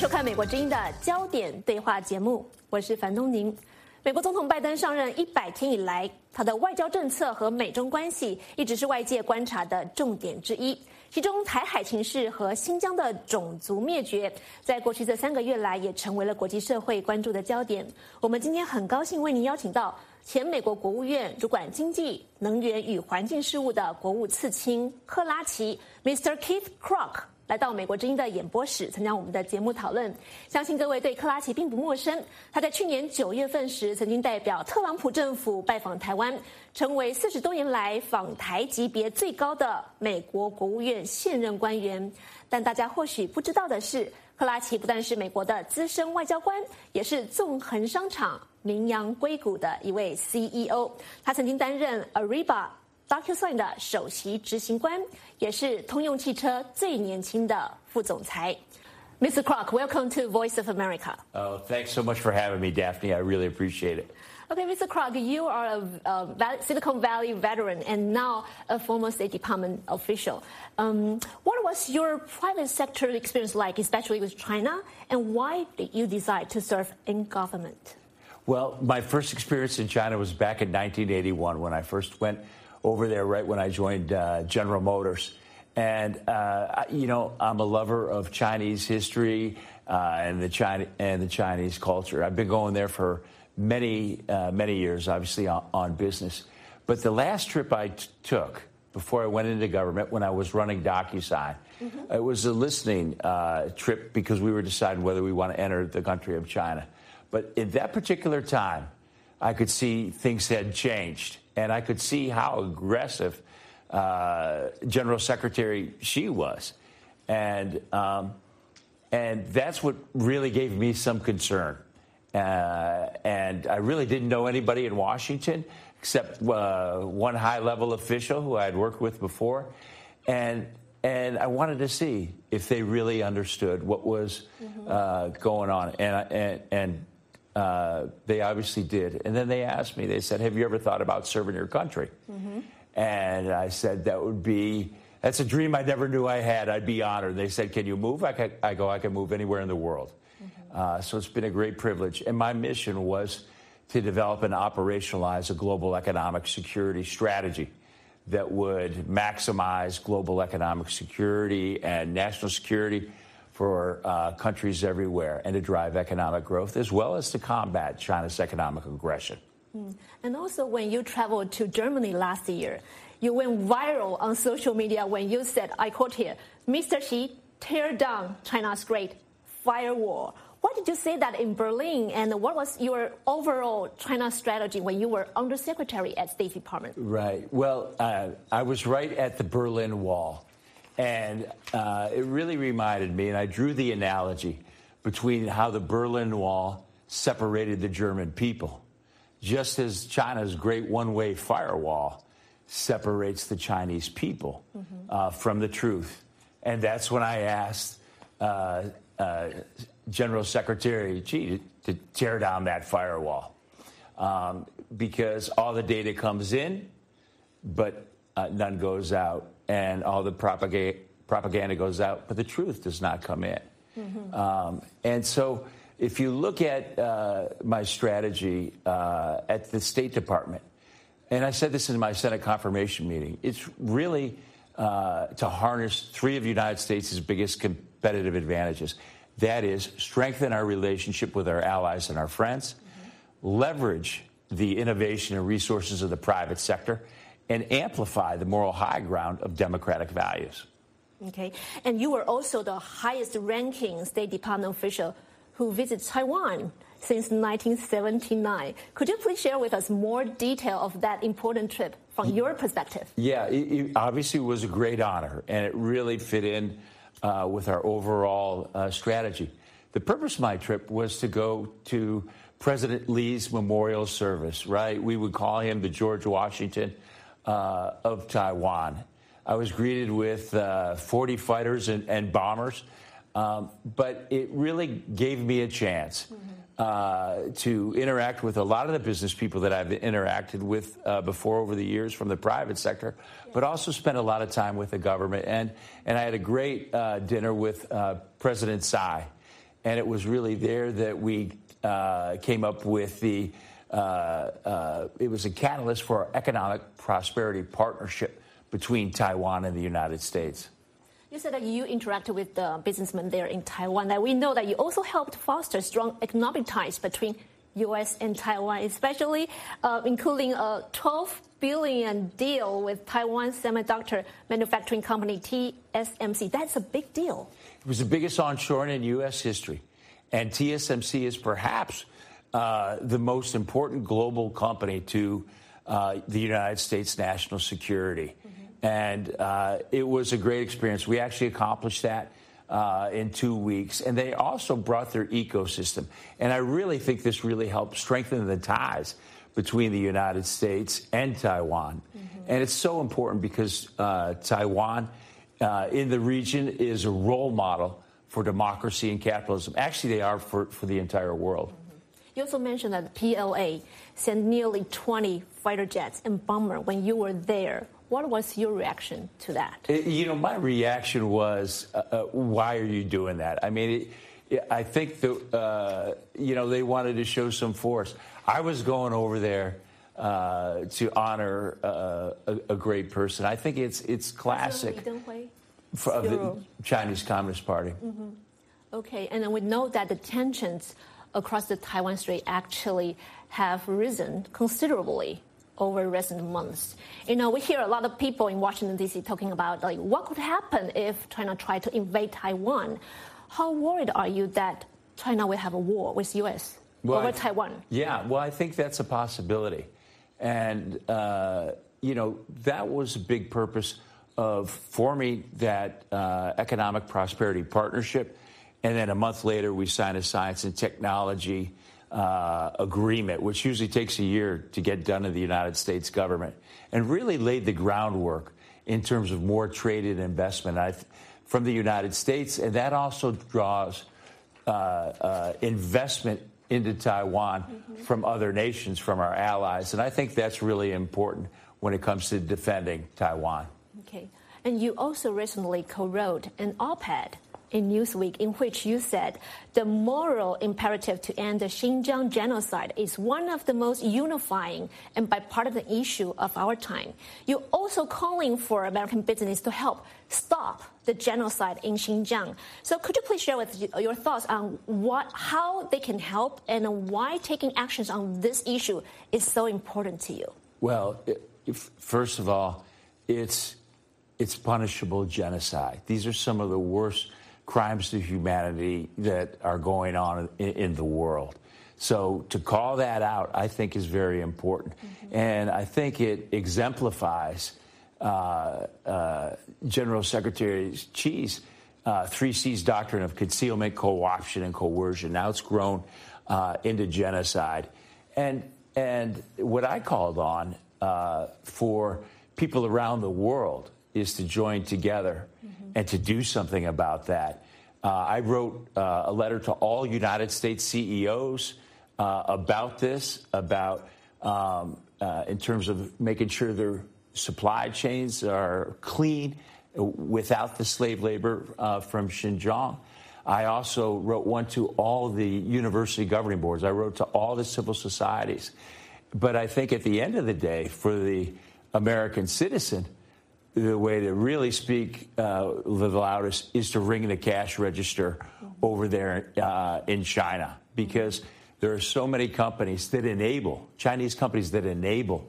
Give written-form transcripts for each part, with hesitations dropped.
收看美国之音的焦点对话节目，我是樊东宁。美国总统拜登上任100天以来，他的外交政策和美中关系一直是外界观察的重点之一。其中，台海情势和新疆的种族灭绝，在过去这3个月来也成为了国际社会关注的焦点。我们今天很高兴为您邀请到前美国国务院主管经济、能源与环境事务的国务次卿克拉奇 Mr. Keith Krach 来到美国之音的演播室参加我们的节目讨论。相信各位对克拉奇并不陌生，他在去年9月份时曾经代表特朗普政府拜访台湾，成为40多年来访台级别最高的美国国务院现任官员。但大家或许不知道的是，克拉奇不但是美国的资深外交官，也是纵横商场名扬硅谷的一位 CEO。 他曾经担任 Ariba、DocuSign 的首席执行官，也是通用汽车最年轻的副总裁。 Mr. Krach, welcome to Voice of America. Oh, thanks so much for having me, Daphne. I really appreciate it. Okay, Mr. Krach, you are a Silicon Valley veteran and now a former State Department official. What was your private sector experience like, especially with China, and why did you decide to serve in government? Well, my first experience in China was back in 1981 when I first went over there right when I joined General Motors. And, I'm a lover of Chinese history and the Chinese culture. I've been going there for many years, obviously, on business. But the last trip I took before I went into government, when I was running DocuSign, it was a listening trip because we were deciding whether we want to enter the country of China. But at that particular time, I could see things had changed, and I could see how aggressive General Secretary Xi was. And that's what really gave me some concern. And I really didn't know anybody in Washington except one high-level official who I had worked with before. And I wanted to see if they really understood what was going on. And they obviously did. And then they asked me, they said, have you ever thought about serving your country? And I said, that's a dream I never knew I had. I'd be honored. They said, can you move? I can move anywhere in the world. So it's been a great privilege. And my mission was to develop and operationalize a global economic security strategy that would maximize global economic security and national security for countries everywhere, and to drive economic growth, as well as to combat China's economic aggression. And also, when you traveled to Germany last year, you went viral on social media when you said, I quote here, Mr. Xi, tear down China's Great Firewall. Why did you say that in Berlin, and what was your overall China strategy when you were undersecretary at State Department? Right. Well, I was right at the Berlin Wall, and it really reminded me, and I drew the analogy between how the Berlin Wall separated the German people, just as China's great one-way firewall separates the Chinese people from the truth. And that's when I asked General Secretary Xi to tear down that firewall, because all the data comes in, but none goes out, and all the propaganda goes out, but the truth does not come in. And so if you look at my strategy at the State Department, and I said this in my Senate confirmation meeting, it's really to harness 3 of the United States' biggest competitive advantages. That is, strengthen our relationship with our allies and our friends, leverage the innovation and resources of the private sector, and amplify the moral high ground of democratic values. Okay. And you were also the highest ranking State Department official who visited Taiwan since 1979. Could you please share with us more detail of that important trip from your perspective? Yeah, it obviously was a great honor, and it really fit in with our overall strategy. The purpose of my trip was to go to President Lee's memorial service, right? We would call him the George Washington of Taiwan. I was greeted with 40 fighters and bombers, but it really gave me a chance to interact with a lot of the business people that I've interacted with before over the years from the private sector, but also spent a lot of time with the government. And I had a great dinner with President Tsai. And it was really there that we came up with it was a catalyst for our economic prosperity partnership between Taiwan and the United States. You said that you interacted with the businessmen there in Taiwan. That we know that you also helped foster strong economic ties between U.S. and Taiwan, especially including a $12 billion deal with Taiwan semiconductor manufacturing company TSMC. That's a big deal. It was the biggest onshoring in U.S. history. And TSMC is perhaps the most important global company to the United States national security. And it was a great experience. We actually accomplished that in 2 weeks. And they also brought their ecosystem. And I really think this really helped strengthen the ties between the United States and Taiwan. And it's so important because Taiwan in the region is a role model for democracy and capitalism. Actually, they are for the entire world. You also mentioned that the PLA sent nearly 20 fighter jets and bombers when you were there. What was your reaction to that? My reaction was, why are you doing that? I mean, I think that, they wanted to show some force. I was going over there to honor a great person. I think it's classic of the Chinese Communist Party. Okay, and then we know that the tensions across the Taiwan Strait actually have risen considerably over recent months. We hear a lot of people in Washington, D.C. talking about what could happen if China tried to invade Taiwan. How worried are you that China will have a war with U.S. over Taiwan? Yeah, well, I think that's a possibility. And, that was a big purpose of forming that economic prosperity partnership. And then a month later, we signed a science and technology agreement, which usually takes a year to get done in the United States government, and really laid the groundwork in terms of more trade and investment from the United States. And that also draws investment into Taiwan from other nations, from our allies. And I think that's really important when it comes to defending Taiwan. Okay. And you also recently co-wrote an op-ed in Newsweek in which you said the moral imperative to end the Xinjiang genocide is one of the most unifying and bipartisan issue of our time. You're also calling for American business to help stop the genocide in Xinjiang. So could you please share with your thoughts on how they can help and why taking actions on this issue is so important to you? Well, first of all, it's punishable genocide. These are some of the worst crimes to humanity that are going on in the world. So to call that out, I think, is very important. And I think it exemplifies General Secretary Xi's 3 C's doctrine of concealment, co-option, and coercion. Now it's grown into genocide. And what I called on for people around the world is to join together and to do something about that. I wrote a letter to all United States CEOs about this, in terms of making sure their supply chains are clean without the slave labor from Xinjiang. I also wrote one to all the university governing boards. I wrote to all the civil societies. But I think at the end of the day, for the American citizen, the way to really speak the loudest is to ring the cash register over there in China, because there are so many companies that enable, Chinese companies that enable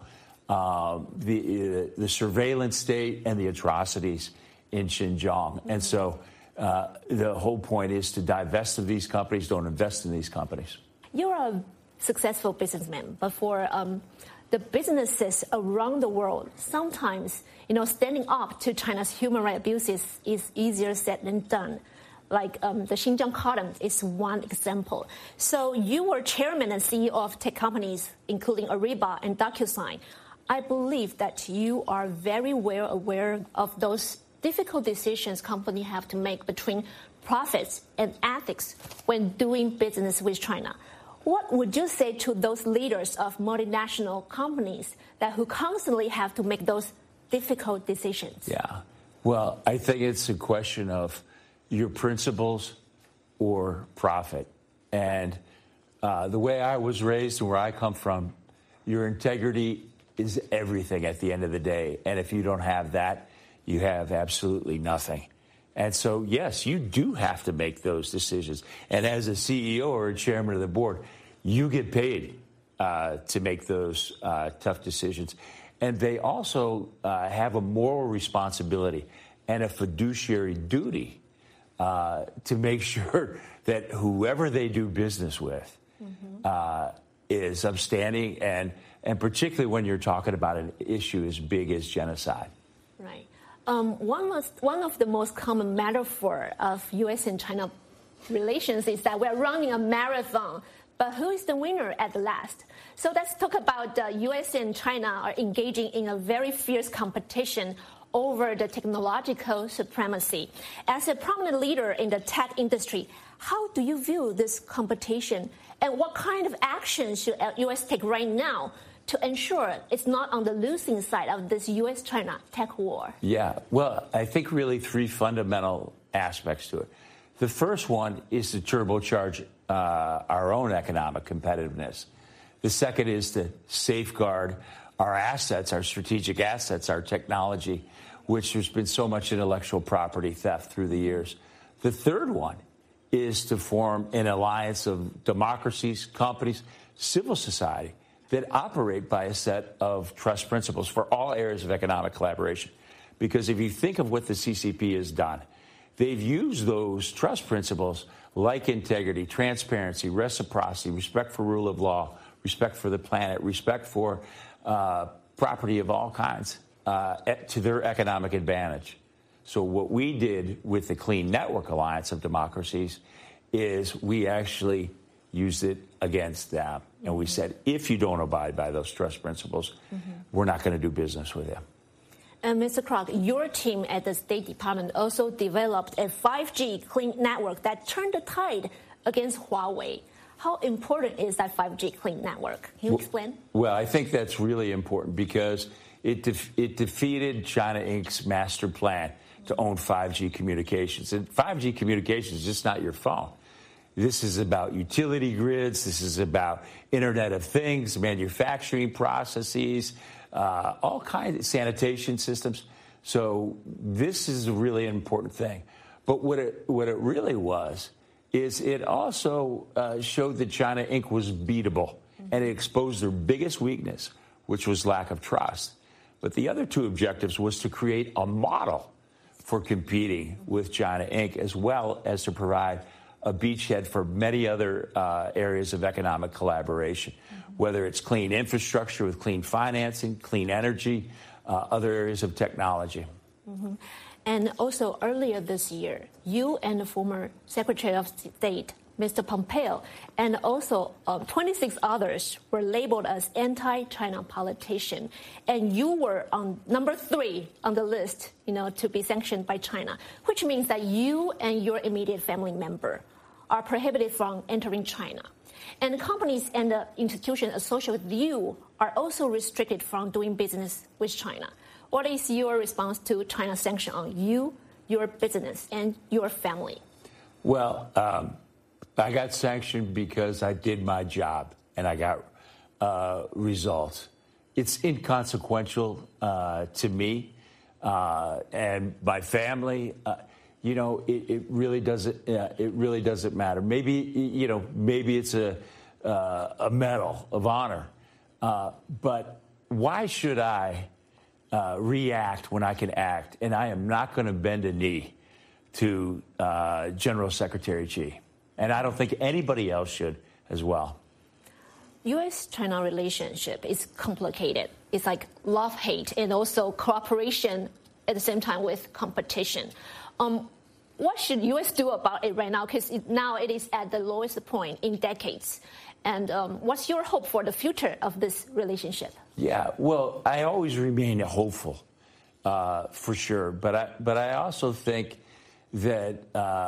the surveillance state and the atrocities in Xinjiang. And so the whole point is to divest of these companies, don't invest in these companies. You're a successful businessman, but for the businesses around the world, sometimes, standing up to China's human rights abuses is easier said than done. Like the Xinjiang column is one example. So you were chairman and CEO of tech companies, including Ariba and DocuSign. I believe that you are very well aware of those difficult decisions companies have to make between profits and ethics when doing business with China. What would you say to those leaders of multinational companies who constantly have to make those difficult decisions? Yeah. Well, I think it's a question of your principles or profit. And the way I was raised and where I come from, your integrity is everything at the end of the day. And if you don't have that, you have absolutely nothing. And so, yes, you do have to make those decisions. And as a CEO or a chairman of the board, you get paid to make those tough decisions. And they also have a moral responsibility and a fiduciary duty to make sure that whoever they do business with is upstanding, and particularly when you're talking about an issue as big as genocide. Right. One of the most common metaphor of U.S. and China relations is that we're running a marathon, but who is the winner at the last? So let's talk about U.S. and China are engaging in a very fierce competition over the technological supremacy. As a prominent leader in the tech industry, how do you view this competition, and what kind of action should U.S. take right now to ensure it's not on the losing side of this U.S.-China tech war? Yeah, well, I think really three fundamental aspects to it. The first one is to turbocharge our own economic competitiveness. The second is to safeguard our assets, our strategic assets, our technology, which there's been so much intellectual property theft through the years. The third one is to form an alliance of democracies, companies, civil society that operate by a set of trust principles for all areas of economic collaboration. Because if you think of what the CCP has done, they've used those trust principles like integrity, transparency, reciprocity, respect for rule of law, respect for the planet, respect for property of all kinds to their economic advantage. So what we did with the Clean Network Alliance of Democracies is we actually used it against them. And we said, if you don't abide by those trust principles, we're not going to do business with you. And Mr. Kroc, your team at the State Department also developed a 5G clean network that turned the tide against Huawei. How important is that 5G clean network? Can you explain? Well, I think that's really important because it defeated China Inc.'s master plan to own 5G communications. And 5G communications is just not your phone. This is about utility grids. This is about Internet of Things, manufacturing processes, all kinds of sanitation systems. So this is a really important thing. But what it really was is it also showed that China Inc. was beatable, and it exposed their biggest weakness, which was lack of trust. But the other two objectives was to create a model for competing with China Inc., as well as to provide a beachhead for many other areas of economic collaboration, whether it's clean infrastructure with clean financing, clean energy, other areas of technology. And also earlier this year, you and the former Secretary of State, Mr. Pompeo, and also 26 others were labeled as anti-China politicians. And you were on number 3 on the list, to be sanctioned by China, which means that you and your immediate family member are prohibited from entering China. And companies and the institutions associated with you are also restricted from doing business with China. What is your response to China's sanction on you, your business, and your family? Well, I got sanctioned because I did my job and I got results. It's inconsequential to me and my family. It really doesn't. It really doesn't matter. Maybe maybe it's a medal of honor, but why should I react when I can act? And I am not going to bend a knee to General Secretary Xi. And I don't think anybody else should as well. U.S.-China relationship is complicated. It's like love-hate and also cooperation at the same time with competition. What should U.S. do about it right now? Because now it is at the lowest point in decades. And what's your hope for the future of this relationship? Yeah, well, I always remain hopeful, for sure. But I also think that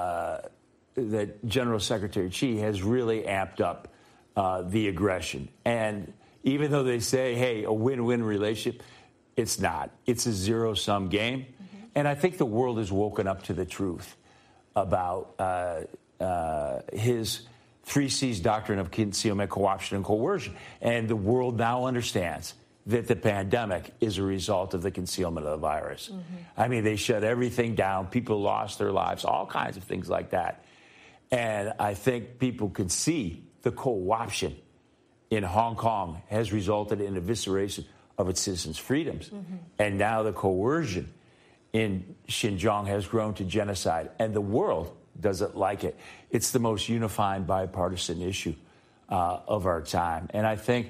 that General Secretary Xi has really amped up the aggression. And even though they say, hey, a win-win relationship, it's not. It's a zero-sum game. And I think the world has woken up to the truth about his 3 C's doctrine of concealment, co-option, and coercion. And the world now understands that the pandemic is a result of the concealment of the virus. I mean, they shut everything down. People lost their lives, all kinds of things like that. And I think people can see the co-option in Hong Kong has resulted in evisceration of its citizens' freedoms. And now the coercion in Xinjiang has grown to genocide. And the world doesn't like it. It's the most unifying bipartisan issue of our time. And I think,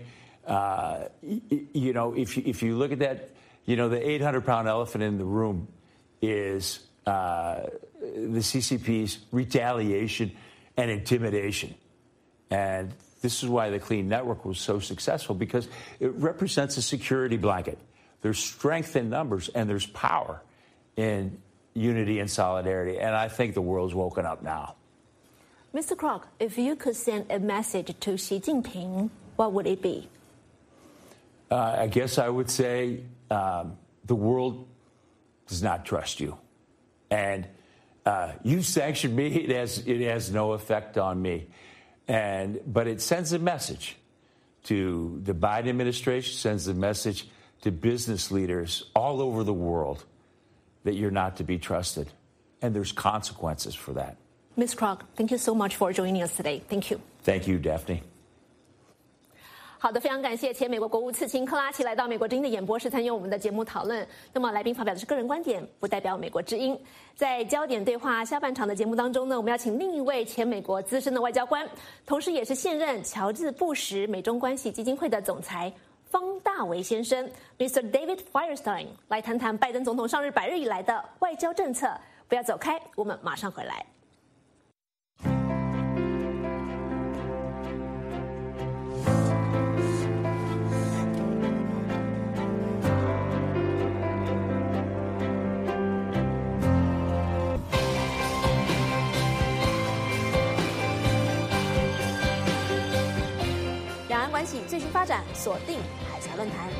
if you look at that, the 800-pound elephant in the room is the CCP's retaliation and intimidation. And this is why the Clean Network was so successful, because it represents a security blanket. There's strength in numbers and there's power in unity and solidarity. And I think the world's woken up now. Mr. Kroc, if you could send a message to Xi Jinping, what would it be? I guess I would say the world does not trust you. And you sanctioned me. It has no effect on me. But it sends a message to the Biden administration, sends a message to business leaders all over the world that you're not to be trusted. And there's consequences for that. Ms. Kroc, thank you so much for joining us today. Thank you. Thank you, Daphne. 好的，非常感谢前美国国务次卿克拉奇来到美国之音的演播室参与我们的节目讨论。那么来宾发表的是个人观点，不代表美国之音。在焦点对话下半场的节目当中呢，我们要请另一位前美国资深的外交官，同时也是现任乔治布什美中关系基金会的总裁方大为先生 Mr. David Firestein 来谈谈拜登总统上任100日以来的外交政策。不要走开，我们马上回来。两岸关系最新发展，锁定海峡论坛。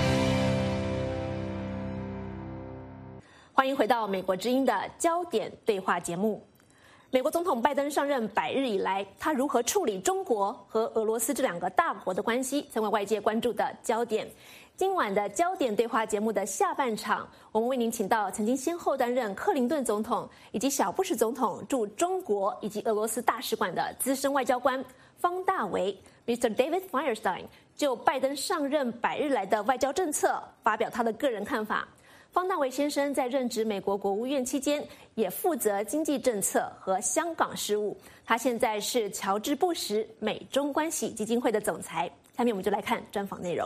欢迎回到美国之音的焦点对话节目。美国总统拜登上任100日以来，他如何处理中国和俄罗斯这两个大国的关系，成为外界关注的焦点。今晚的焦点对话节目的下半场，我们为您请到曾经先后担任克林顿总统以及小布什总统驻中国以及俄罗斯大使馆的资深外交官方大为 Mr. David Firestein 就拜登上任100日来的外交政策发表他的个人看法。方大为先生在任职美国国务院期间，也负责经济政策和香港事务。他现在是乔治布什美中关系基金会的总裁。下面我们就来看专访内容。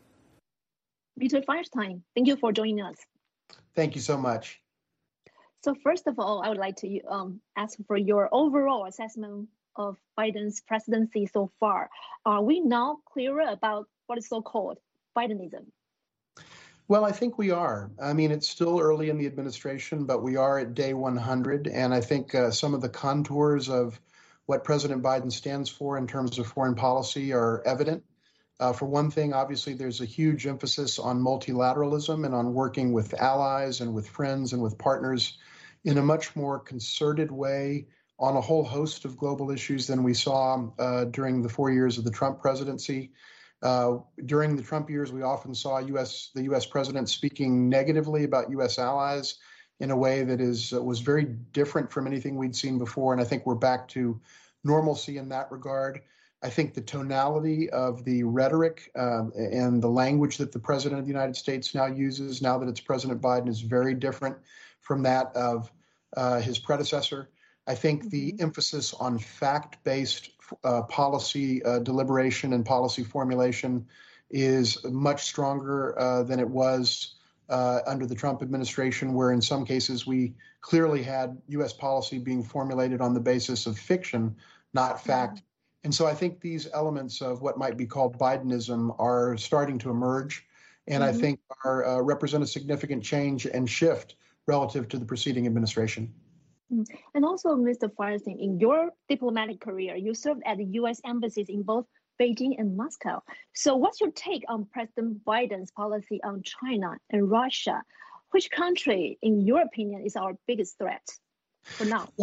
Mr. Firestein, thank you for joining us. Thank you so much. So first of all, I would like to ask for your overall assessment of Biden's presidency so far. Are we now clearer about what is so-called Bidenism? Well, I think we are. I mean, it's still early in the administration, but we are at day 100. And I think some of the contours of what President Biden stands for in terms of foreign policy are evident. For one thing, obviously, there's a huge emphasis on multilateralism and on working with allies and with friends and with partners in a much more concerted way on a whole host of global issues than we saw during the 4 years of the Trump presidency. During the Trump years, we often saw the U.S. president speaking negatively about U.S. allies in a way that was very different from anything we'd seen before. And I think we're back to normalcy in that regard. I think the tonality of the rhetoric and the language that the president of the United States now uses, now that it's President Biden, is very different from that of his predecessor. I think the emphasis on fact-based policy deliberation and policy formulation is much stronger than it was under the Trump administration, where in some cases we clearly had U.S. policy being formulated on the basis of fiction, not fact. And so I think these elements of what might be called Bidenism are starting to emerge, and I think represent a significant change and shift relative to the preceding administration. And also, Mr. Firestein, in your diplomatic career, you served at the U.S. embassies in both Beijing and Moscow. So what's your take on President Biden's policy on China and Russia? Which country, in your opinion, is our biggest threat for now? Well,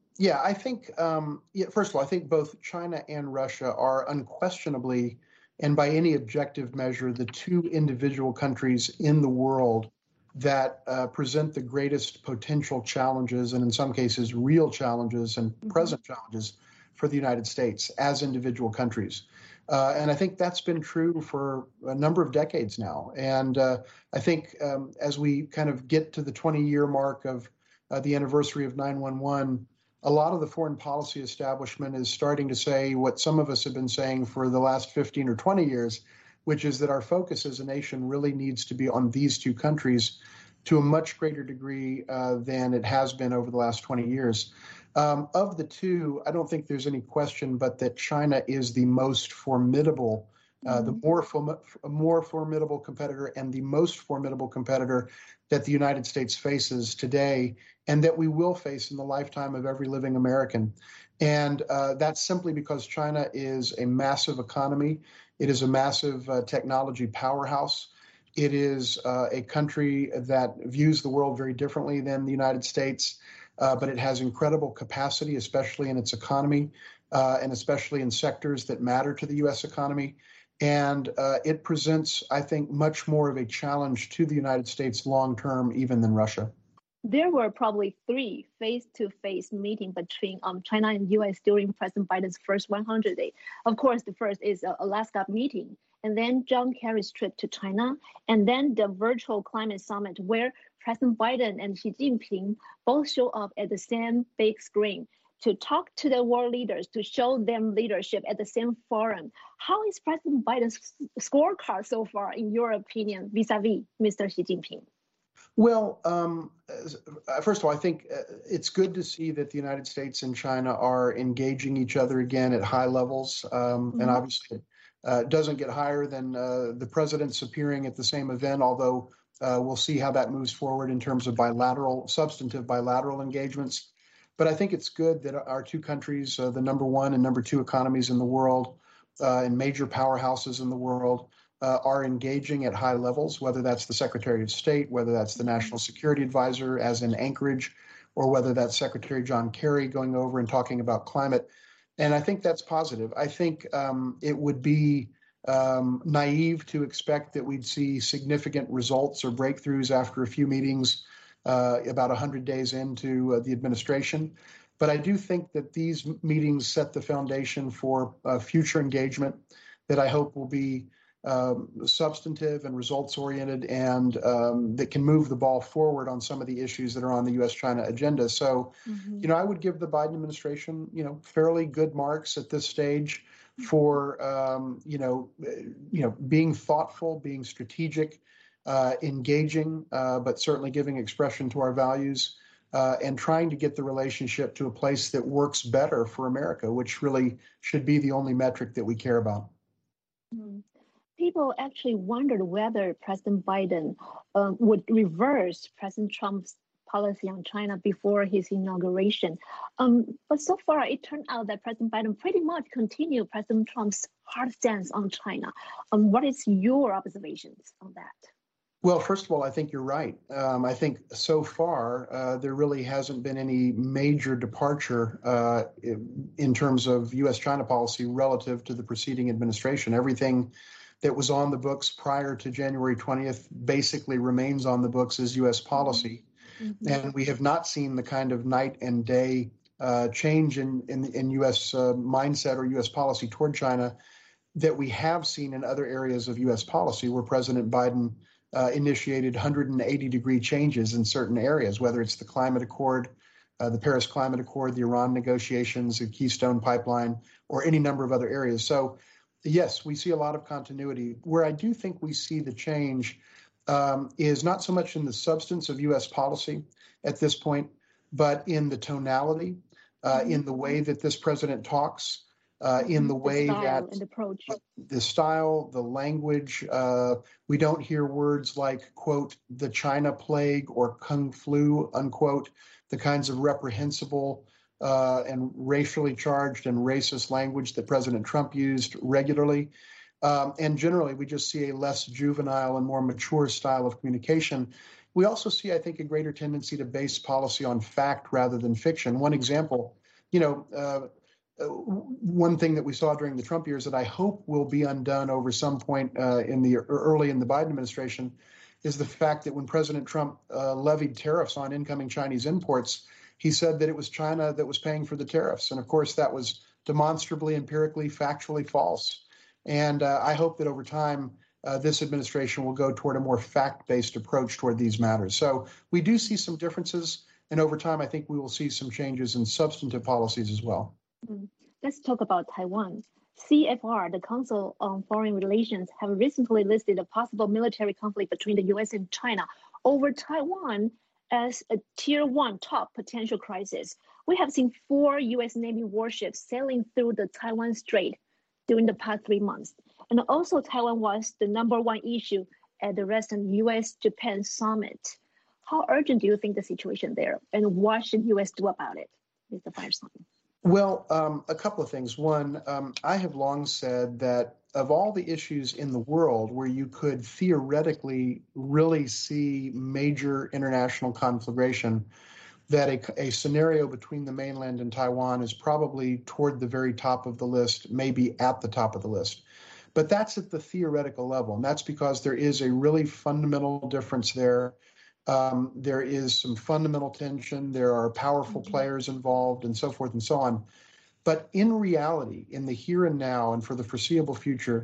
Yeah, I think, first of all, I think both China and Russia are unquestionably, and by any objective measure, the two individual countries in the world that present the greatest potential challenges, and in some cases, real challenges and present challenges for the United States as individual countries. And I think that's been true for a number of decades now. And I think as we kind of get to the 20-year mark of the anniversary of 9/11, a lot of the foreign policy establishment is starting to say what some of us have been saying for the last 15 or 20 years, which is that our focus as a nation really needs to be on these two countries to a much greater degree than it has been over the last 20 years. Of the two, I don't think there's any question but that China is the most formidable, the more formidable competitor and the most formidable competitor that the United States faces today and that we will face in the lifetime of every living American. And that's simply because China is a massive economy. It is a massive technology powerhouse. It is a country that views the world very differently than the United States, but it has incredible capacity, especially in its economy, and especially in sectors that matter to the U.S. economy. And it presents, I think, much more of a challenge to the United States long-term, even than Russia. There were probably 3 face-to-face meetings between China and U.S. during President Biden's first 100 days. Of course, the first is an Alaska meeting, and then John Kerry's trip to China, and then the virtual climate summit where President Biden and Xi Jinping both show up at the same big screen to talk to the world leaders, to show them leadership at the same forum. How is President Biden's scorecard so far, in your opinion, vis-a-vis Mr. Xi Jinping? Well, first of all, I think it's good to see that the United States and China are engaging each other again at high levels. And obviously, it doesn't get higher than the president's appearing at the same event, although we'll see how that moves forward in terms of substantive bilateral engagements. But I think it's good that our two countries, the number 1 and number 2 economies in the world, and major powerhouses in the world, are engaging at high levels, whether that's the Secretary of State, whether that's the National Security Advisor, as in Anchorage, or whether that's Secretary John Kerry going over and talking about climate. And I think that's positive. I think it would be naive to expect that we'd see significant results or breakthroughs after a few meetings about 100 days into the administration. But I do think that these meetings set the foundation for future engagement that I hope will be substantive and results-oriented and that can move the ball forward on some of the issues that are on the U.S.-China agenda. So, I would give the Biden administration, fairly good marks at this stage for, being thoughtful, being strategic, engaging, but certainly giving expression to our values and trying to get the relationship to a place that works better for America, which really should be the only metric that we care about. People actually wondered whether President Biden would reverse President Trump's policy on China before his inauguration. But so far, it turned out that President Biden pretty much continued President Trump's hard stance on China. What is your observations on that? Well, first of all, I think you're right. I think so far, there really hasn't been any major departure in terms of U.S.-China policy relative to the preceding administration. Everything that was on the books prior to January 20th basically remains on the books as U.S. policy. And we have not seen the kind of night and day change in U.S. mindset or U.S. policy toward China that we have seen in other areas of U.S. policy where President Biden initiated 180-degree changes in certain areas, whether it's the climate accord, the Paris Climate Accord, the Iran negotiations, the Keystone Pipeline, or any number of other areas. So, yes, we see a lot of continuity. Where I do think we see the change is not so much in the substance of U.S. policy at this point, but in the tonality, in the way that this president talks, in the way that the style, the language, we don't hear words like, quote, the China plague or Kung flu, unquote, the kinds of reprehensible and racially charged and racist language that President Trump used regularly. And generally, we just see a less juvenile and more mature style of communication. We also see, I think, a greater tendency to base policy on fact rather than fiction. One example one thing that we saw during the Trump years that I hope will be undone over some point early in the Biden administration is the fact that when President Trump levied tariffs on incoming Chinese imports, he said that it was China that was paying for the tariffs. And of course, that was demonstrably, empirically, factually false. And I hope that over time, this administration will go toward a more fact-based approach toward these matters. So we do see some differences. And over time, I think we will see some changes in substantive policies as well. Let's talk about Taiwan. CFR, the Council on Foreign Relations, have recently listed a possible military conflict between the U.S. and China over Taiwan as a tier 1 top potential crisis. We have seen 4 U.S. Navy warships sailing through the Taiwan Strait during the past 3 months. And also Taiwan was the #1 issue at the recent U.S.-Japan summit. How urgent do you think the situation there, and what should U.S. do about it, Mr. Feinstein? Well, a couple of things. One, I have long said that of all the issues in the world where you could theoretically really see major international conflagration, that a scenario between the mainland and Taiwan is probably toward the very top of the list, maybe at the top of the list. But that's at the theoretical level, and that's because there is a really fundamental difference there. There is some fundamental tension. There are powerful players involved and so forth and so on. But in reality, in the here and now and for the foreseeable future,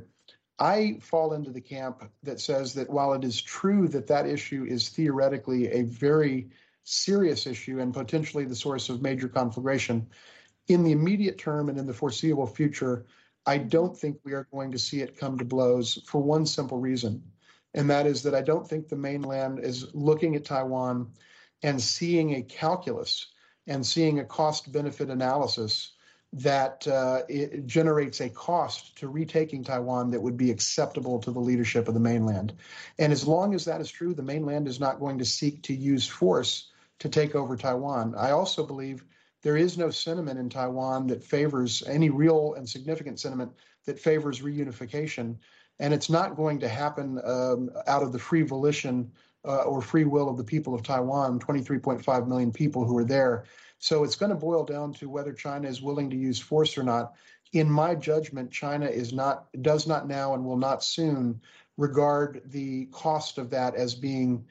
I fall into the camp that says that while it is true that that issue is theoretically a very serious issue and potentially the source of major conflagration, in the immediate term and in the foreseeable future, I don't think we are going to see it come to blows for one simple reason. And that is that I don't think the mainland is looking at Taiwan and seeing a calculus and seeing a cost-benefit analysis that it generates a cost to retaking Taiwan that would be acceptable to the leadership of the mainland. And as long as that is true, the mainland is not going to seek to use force to take over Taiwan. I also believe there is no sentiment in Taiwan that favors any real and significant sentiment that favors reunification. And it's not going to happen out of the free volition or free will of the people of Taiwan, 23.5 million people who are there. So it's going to boil down to whether China is willing to use force or not. In my judgment, China does not now and will not soon regard the cost of that as being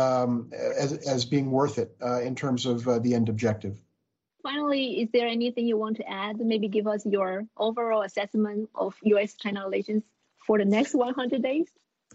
worth it in terms of the end objective. Finally, is there anything you want to add? Maybe give us your overall assessment of U.S.-China relations for the next 100 days?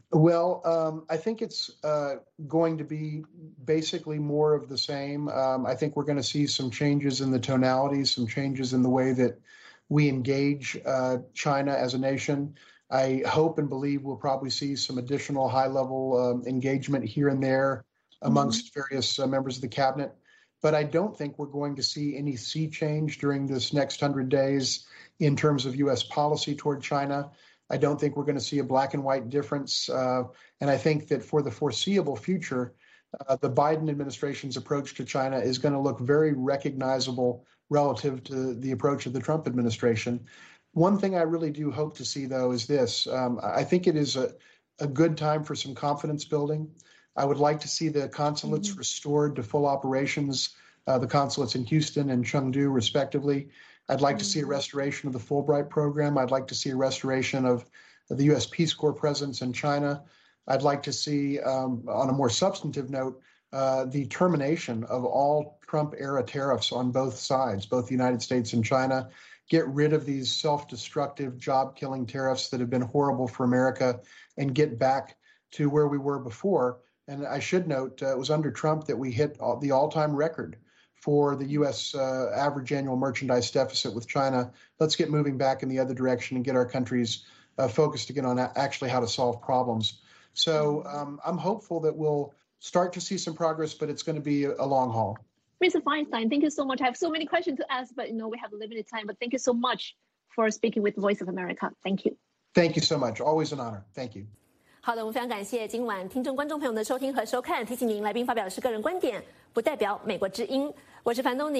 Well, I think it's going to be basically more of the same. I think we're going to see some changes in the tonalities, some changes in the way that we engage China as a nation. I hope and believe we'll probably see some additional high-level engagement here and there amongst various members of the cabinet. But I don't think we're going to see any sea change during this next 100 days in terms of U.S. policy toward China. I don't think we're going to see a black and white difference. And I think that for the foreseeable future, the Biden administration's approach to China is going to look very recognizable relative to the approach of the Trump administration. One thing I really do hope to see, though, is this. I think it is a good time for some confidence building. I would like to see the consulates restored to full operations, the consulates in Houston and Chengdu, respectively. I'd like to see a restoration of the Fulbright program. I'd like to see a restoration of the U.S. Peace Corps presence in China. I'd like to see, on a more substantive note, the termination of all Trump-era tariffs on both sides, both the United States and China. Get rid of these self-destructive, job-killing tariffs that have been horrible for America and get back to where we were before. And I should note, it was under Trump that we hit the all-time record for the U.S. Average annual merchandise deficit with China. Let's get moving back in the other direction and get our countries focused again on actually how to solve problems. So I'm hopeful that we'll start to see some progress, but it's going to be a long haul. Mr. Feinstein, thank you so much. I have so many questions to ask, but we have limited time. But thank you so much for speaking with Voice of America. Thank you. Thank you so much. Always an honor. Thank you. 好的，我们非常感谢今晚听众观众朋友们的收听和收看。提醒您，来宾发表的是个人观点，不代表美国之音。我是樊东宁。